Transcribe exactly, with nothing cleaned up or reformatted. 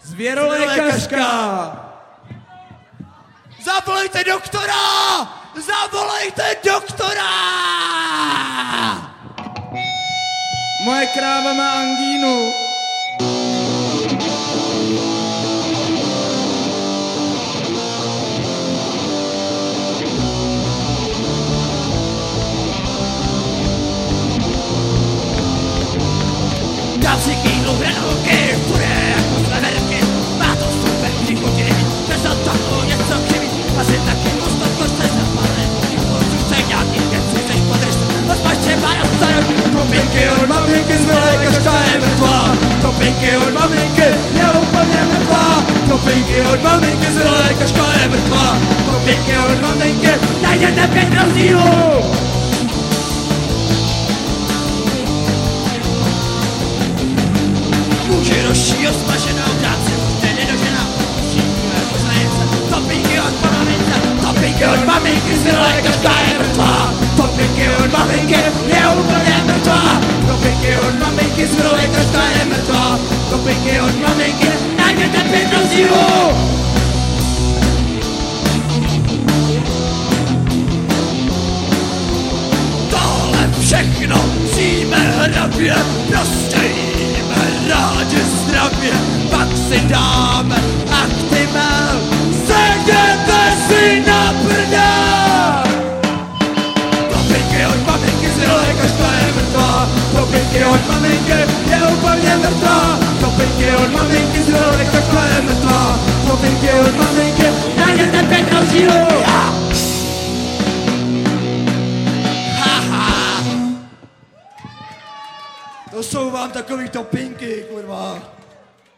Zvěrolékařka! Zavolejte doktora! Zavolejte doktora! Moje kráva má angínu. Dám si kýhlu hranolky, půjde jako zleverky. Má to super příchutiny, přestal tomu něco chybí. Asi taky dostat košce zapálený. Odsuce nějaký věci, seš podrž. Rozpaště má na starou. Topinky od maminky, zvěrolékařka je mrtvá. Topinky od maminky, je úplně mrtvá. Topinky od maminky, zvěrolékařka je mrtvá. Topinky od maminky, najděte pět rozdílů. Muži rošího smaženou práci, už tedy dožena. Šíkuje poznajence, topinky od maminky. Topinky od maminky, zvěrolékařka je mrtvá. Topinky od maminky, je úplně mrtvá. Topinky od maminky, zvěrolékařka je mrtvá. Topinky od maminky, najděte pět rozdílů. Tohle všechno přijme hrabě, prostě jíme rádi zdravě, pak si dáme Actimel, sedněte si na prdel! Topinky od maminky, zvěrolékařka je mrtvá. Topinky od maminky, je úplně mrtvá. Topinky od maminky, zvěrolékařka je mrtvá. Topinky od maminky, najděte pět rozdílů! To jsou vám takový topinky, kurva.